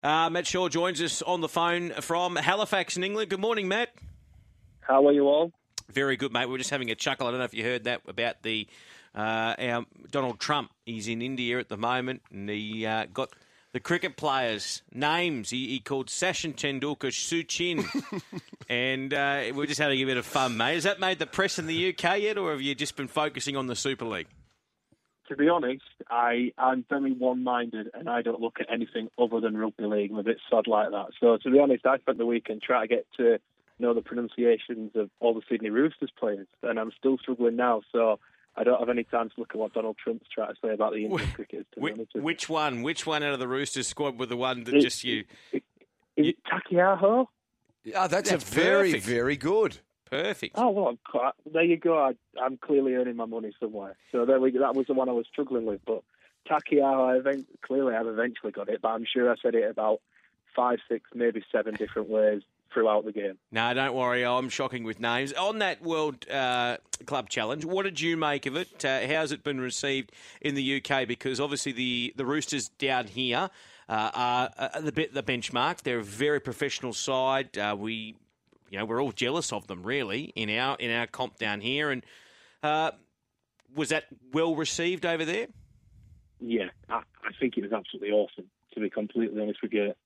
Matt Shaw joins us on the phone from Halifax in England. Good morning, Matt. How are you all? Very good, mate. We're just having a chuckle. I don't know if you heard that about our Donald Trump. He's in India at the moment, and he got the cricket players' names. He called Sachin Tendulkar Suchin. And we're just having a bit of fun, mate. Has that made the press in the UK yet, or have you just been focusing on the Super League? To be honest, I'm very one-minded and I don't look at anything other than rugby league. I'm a bit sod like that. So to be honest, I spent the weekend trying to get to know the pronunciations of all the Sydney Roosters players, and I'm still struggling now. So I don't have any time to look at what Donald Trump's trying to say about the Indian cricketers. Which one? Which one out of the Roosters squad was the one that Is it Takiaho? Oh, that's a very, very good. Perfect. Oh, well, there you go. I'm clearly earning my money somewhere. So there we go. That was the one I was struggling with. But Takiaho, I've eventually got it, but I'm sure I said it about 5, 6, maybe 7 different ways throughout the game. No, don't worry. I'm shocking with names. On that World Club Challenge, what did you make of it? How's it been received in the UK? Because obviously the Roosters down here are the benchmark. They're a very professional side. We're all jealous of them, really, in our comp down here. And was that well received over there? Yeah, I think it was absolutely awesome, to be completely honest with you.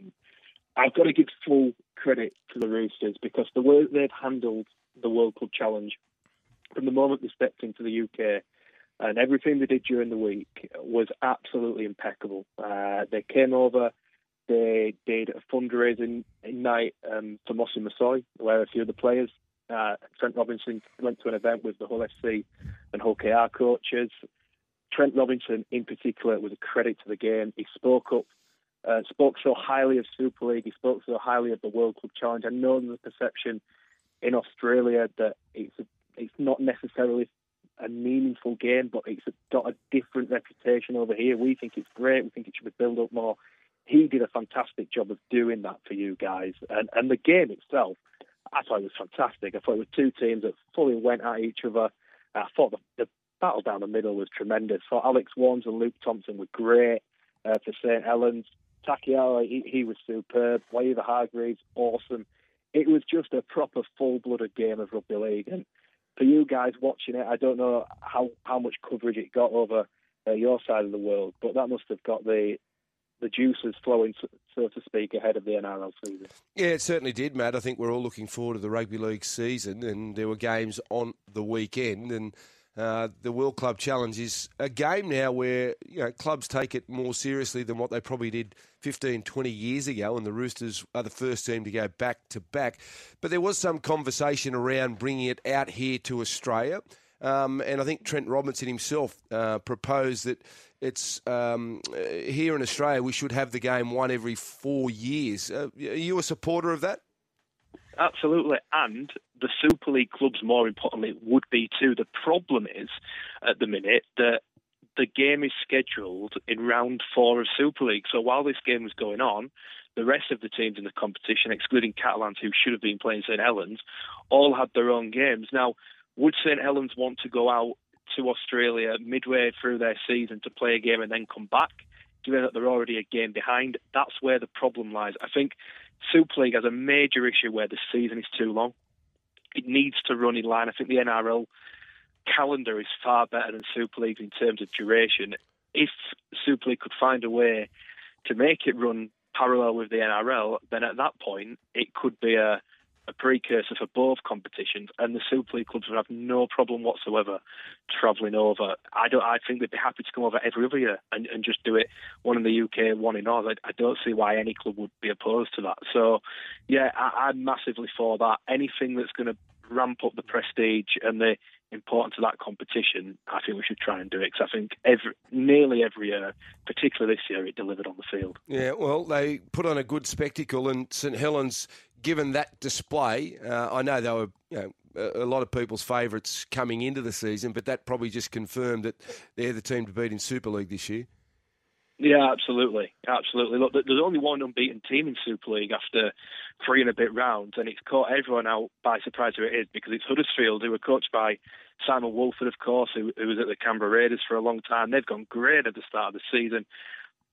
I've got to give full credit to the Roosters because the way they've handled the World Club Challenge from the moment they stepped into the UK and everything they did during the week was absolutely impeccable. They came over. They did a fundraising night for Mossy Masoi, where a few of the players, Trent Robinson, went to an event with the Hull FC and Hull KR coaches. Trent Robinson, in particular, was a credit to the game. He spoke up, spoke so highly of Super League. He spoke so highly of the World Club Challenge. I know there's a perception in Australia that it's not necessarily a meaningful game, but it's got a different reputation over here. We think it's great. We think it should be built up more. He did a fantastic job of doing that for you guys. And the game itself, I thought it was fantastic. I thought it was two teams that fully went at each other. I thought the battle down the middle was tremendous. I thought Alex Warnes and Luke Thompson were great for St Helens. Takiaho, he was superb. Waiver Hargreaves, awesome. It was just a proper full-blooded game of rugby league. And for you guys watching it, I don't know how much coverage it got over your side of the world, but that must have got the juices flowing, so to speak, ahead of the NRL season. Yeah, it certainly did, Matt. I think we're all looking forward to the rugby league season, and there were games on the weekend, and the World Club Challenge is a game now where clubs take it more seriously than what they probably did 15, 20 years ago, and the Roosters are the first team to go back to back. But there was some conversation around bringing it out here to Australia. And I think Trent Robinson himself proposed that it's here in Australia we should have the game one every 4 years. Are you a supporter of that? Absolutely, and the Super League clubs, more importantly, would be too. The problem is, at the minute, that the game is scheduled in round 4 of Super League. So while this game was going on, the rest of the teams in the competition, excluding Catalans, who should have been playing St Helens, all had their own games. Now, would St Helens want to go out to Australia midway through their season to play a game and then come back, given that they're already a game behind? That's where the problem lies. I think Super League has a major issue where the season is too long. It needs to run in line. I think the NRL calendar is far better than Super League in terms of duration. If Super League could find a way to make it run parallel with the NRL, then at that point it could be a precursor for both competitions, and the Super League clubs would have no problem whatsoever travelling over. I think they'd be happy to come over every other year and just do it, one in the UK, one in Oz. I don't see why any club would be opposed to that. So, yeah, I'm massively for that. Anything that's going to ramp up the prestige and the importance of that competition, I think we should try and do it, because I think nearly every year, particularly this year, it delivered on the field. Yeah, well, they put on a good spectacle, and St Helens, given that display, I know they were a lot of people's favourites coming into the season, but that probably just confirmed that they're the team to beat in Super League this year. Yeah, absolutely. Look, there's only one unbeaten team in Super League after 3 and a bit rounds, and it's caught everyone out by surprise who it is, because it's Huddersfield, who were coached by Simon Woolford, of course, who was at the Canberra Raiders for a long time. They've gone great at the start of the season.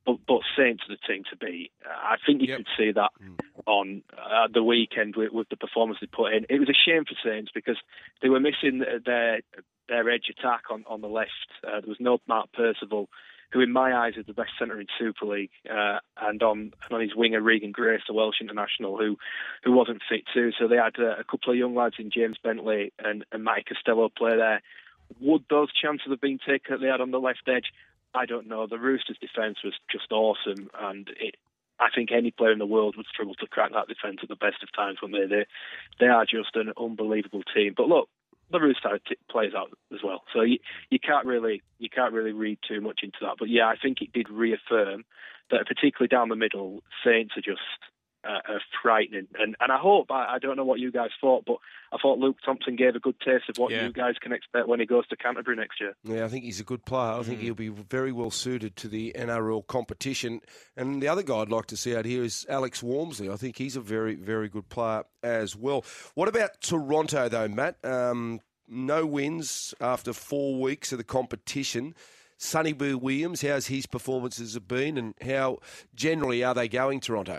but Saints are the team to beat. I think you could see that on the weekend with the performance they put in. It was a shame for Saints because they were missing their edge attack on the left. There was no Mark Percival, who in my eyes is the best centre in Super League, and on his winger Regan Grace, the Welsh international, who wasn't fit too. So they had a couple of young lads in James Bentley and Matty Costello play there. Would those chances have been taken that they had on the left edge? I don't know. The Roosters' defence was just awesome, and I think any player in the world would struggle to crack that defence at the best of times when they are just an unbelievable team. But look, the Roosters plays out as well, so you can't really read too much into that. But yeah, I think it did reaffirm that, particularly down the middle, Saints are just frightening. And I hope, I don't know what you guys thought, but I thought Luke Thompson gave a good taste of what you guys can expect when he goes to Canterbury next year. Yeah, I think he's a good player. I think he'll be very well suited to the NRL competition. And the other guy I'd like to see out here is Alex Walmsley. I think he's a very, very good player as well. What about Toronto, though, Matt? No wins after 4 weeks of the competition. Sonny Bill Williams, how's his performances been, and how generally are they going, Toronto?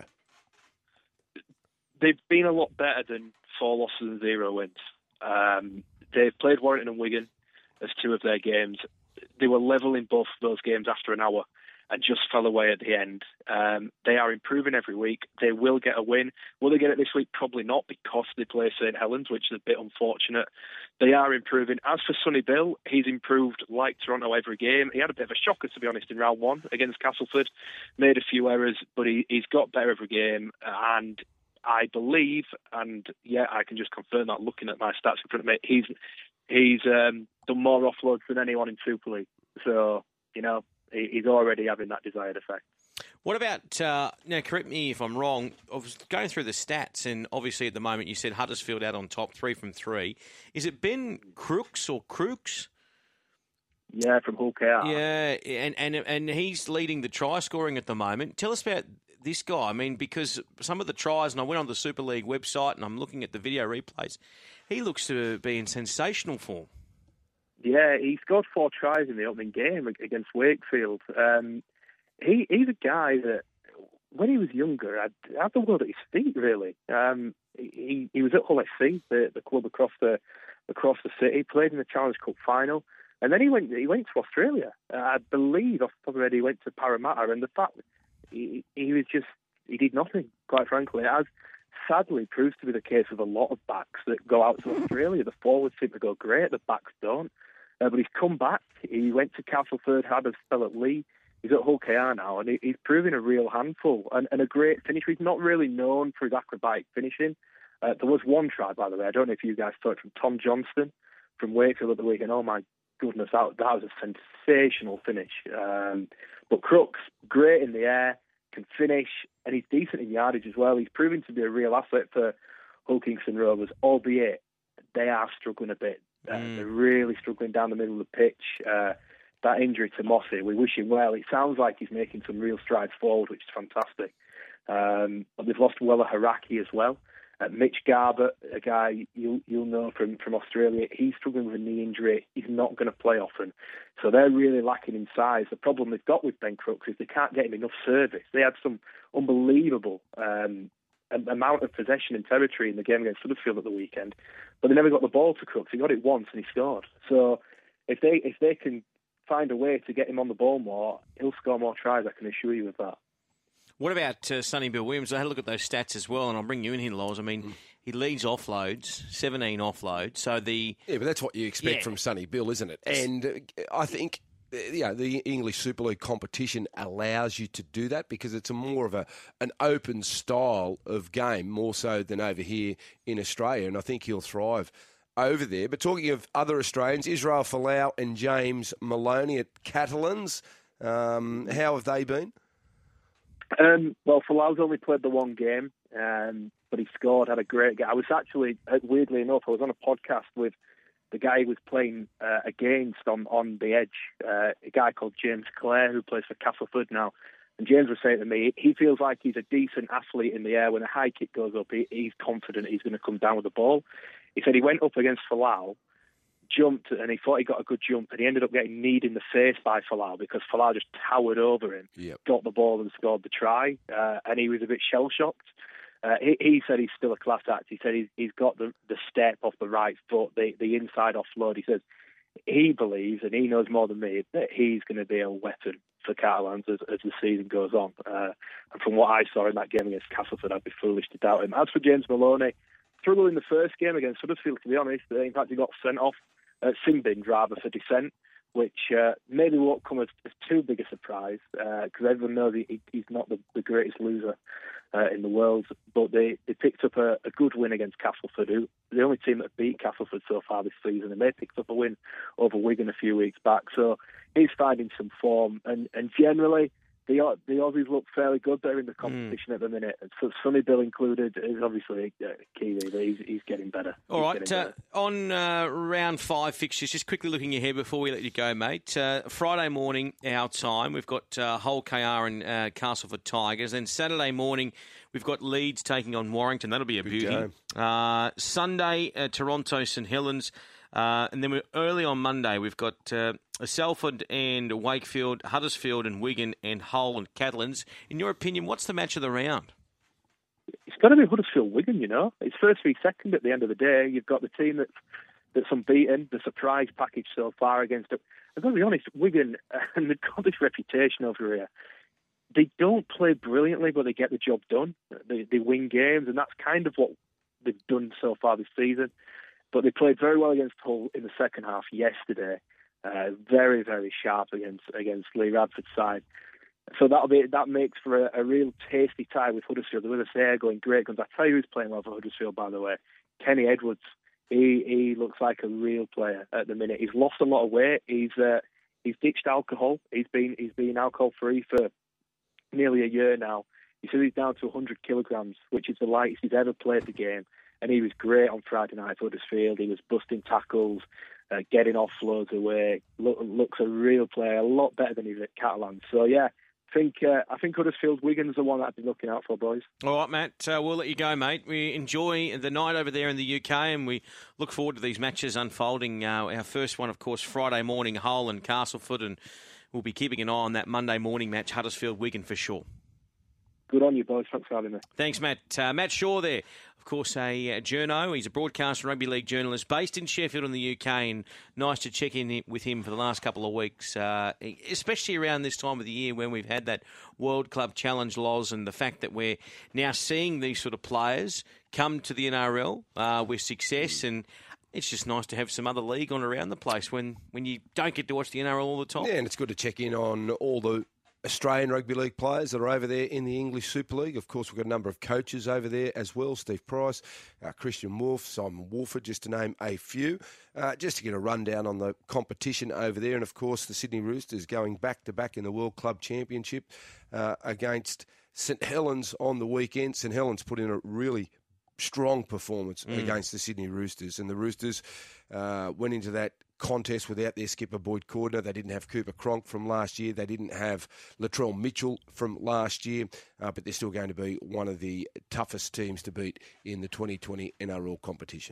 They've been a lot better than 4 losses and 0 wins. They've played Warrington and Wigan as 2 of their games. They were level in both of those games after an hour and just fell away at the end. They are improving every week. They will get a win. Will they get it this week? Probably not, because they play St Helens, which is a bit unfortunate. They are improving. As for Sonny Bill, he's improved like Toronto every game. He had a bit of a shocker, to be honest, in round 1 against Castleford. Made a few errors, but he's got better every game. And I believe, and I can just confirm that looking at my stats in front of me, he's done more offloads than anyone in Super League. So, he's already having that desired effect. What about, now correct me if I'm wrong, I was going through the stats, and obviously at the moment you said Huddersfield out on top, 3 from 3. Is it Ben Crooks or Crooks? Yeah, from Hull KR. Yeah, and he's leading the try scoring at the moment. Tell us about this guy. I mean, because some of the tries, and I went on the Super League website and I'm looking at the video replays, he looks to be in sensational form. Yeah, he scored 4 tries in the opening game against Wakefield. He's a guy that, when he was younger, had the world at his feet, really. He was at Hull FC, the club across the city, played in the Challenge Cup final, and then he went to Australia. I believe, off the top of my head, he went to Parramatta, and the fact he did nothing, quite frankly, as sadly proves to be the case with a lot of backs that go out to Australia. The forwards seem to go great, the backs don't. But he's come back. He went to Castleford, had a spell at Leigh. He's at Hull KR now, and he's proving a real handful and a great finisher. He's not really known for his acrobatic finishing. There was one try, by the way, I don't know if you guys saw it, from Tom Johnston from Wakefield at the weekend. Oh my goodness, that was a sensational finish. But Crooks, great in the air, can finish, and he's decent in yardage as well. He's proving to be a real asset for Hull Kingston Rovers, albeit they are struggling a bit. They're really struggling down the middle of the pitch. That injury to Mossy, we wish him well. It sounds like he's making some real strides forward, which is fantastic. But they've lost Wella Haraki as well. Mitch Garbutt, a guy you'll know from Australia, he's struggling with a knee injury. He's not going to play often. So they're really lacking in size. The problem they've got with Ben Crooks is they can't get him enough service. They had some unbelievable amount of possession and territory in the game against Huddersfield at the weekend, but they never got the ball to Crooks. He got it once and he scored. So if they can find a way to get him on the ball more, he'll score more tries, I can assure you of that. What about Sonny Bill Williams? I had a look at those stats as well, and I'll bring you in here, Loz. I mean, he leads offloads, 17 offloads. So but that's what you expect from Sonny Bill, isn't it? And I think the English Super League competition allows you to do that because it's more of an open style of game, more so than over here in Australia. And I think he'll thrive over there. But talking of other Australians, Israel Folau and James Maloney at Catalans, how have they been? Well, Falau's only played the one game, but he scored, had a great game. I was actually, weirdly enough, I was on a podcast with the guy who was playing against on the edge, a guy called James Clare, who plays for Castleford now. And James was saying to me, he feels like he's a decent athlete in the air. When a high kick goes up, he's confident he's going to come down with the ball. He said he went up against Folau, jumped and he thought he got a good jump, and he ended up getting kneed in the face by Folau because Folau just towered over him, got the ball and scored the try, and he was a bit shell-shocked. He said he's still a class act. He said he's got the step off the right foot, the inside offload. He says he believes, and he knows more than me, that he's going to be a weapon for Catalans as the season goes on. And from what I saw in that game against Castleford, I'd be foolish to doubt him. As for James Maloney, struggled in the first game against Huddersfield, to be honest. In fact, he got sent off, sin-binned rather, for dissent, which maybe won't come as too big a surprise, because everyone knows he's not the greatest loser in the world. But they picked up a good win against Castleford, who the only team that beat Castleford so far this season, and they picked up a win over Wigan a few weeks back. So he's finding some form, and generally the Aussies look fairly good there in the competition at the minute. So Sonny Bill included is obviously key. He's getting better. All right, on round 5 fixtures, just quickly looking ahead before we let you go, mate. Friday morning, our time, we've got Hull KR and Castleford Tigers. Then Saturday morning, we've got Leeds taking on Warrington. That'll be a beauty. Sunday, Toronto St Helens. And then early on Monday, we've got Salford and Wakefield, Huddersfield and Wigan, and Hull and Catalans. In your opinion, what's the match of the round? It's got to be Huddersfield-Wigan, you know. It's first v second at the end of the day. You've got the team that's unbeaten, the surprise package so far against it. I've got to be honest, Wigan, and they've got this reputation over here, they don't play brilliantly, but they get the job done. They win games, and that's kind of what they've done so far this season. But they played very well against Hull in the second half yesterday. Very, very sharp against Lee Radford's side. So that makes for a real tasty tie with Huddersfield. The Willis Air going great guns. I tell you who's playing well for Huddersfield, by the way. Kenny Edwards. He looks like a real player at the minute. He's lost a lot of weight. He's ditched alcohol. He's been alcohol free for nearly a year now. He says he's down to 100 kilograms, which is the lightest he's ever played the game. And he was great on Friday night for Huddersfield. He was busting tackles, getting offloads away. Looks a real player, a lot better than he was at Catalans. So yeah, I think Huddersfield Wigan's the one that I'd be looking out for, boys. All right, Matt. We'll let you go, mate. We enjoy the night over there in the UK, and we look forward to these matches unfolding. Our first one, of course, Friday morning, Hull and Castleford, and we'll be keeping an eye on that Monday morning match, Huddersfield Wigan for sure. Good on you, boys. Thanks for having me. Thanks, Matt. Matt Shaw there. Of course, a journo. He's a broadcast and rugby league journalist based in Sheffield in the UK, and nice to check in with him for the last couple of weeks, especially around this time of the year when we've had that World Club Challenge loss, and the fact that we're now seeing these sort of players come to the NRL with success, and it's just nice to have some other league on around the place when you don't get to watch the NRL all the time. Yeah, and it's good to check in on all the Australian Rugby League players that are over there in the English Super League. Of course, we've got a number of coaches over there as well. Steve Price, Christian Wolf, Simon Wolford, just to name a few. Just to get a rundown on the competition over there. And, of course, the Sydney Roosters going back-to-back in the World Club Championship against St Helens on the weekend. St Helens put in a really strong performance against the Sydney Roosters. And the Roosters went into that contest without their skipper Boyd Cordner. They didn't have Cooper Cronk from last year. They didn't have Latrell Mitchell from last year, but they're still going to be one of the toughest teams to beat in the 2020 NRL competition.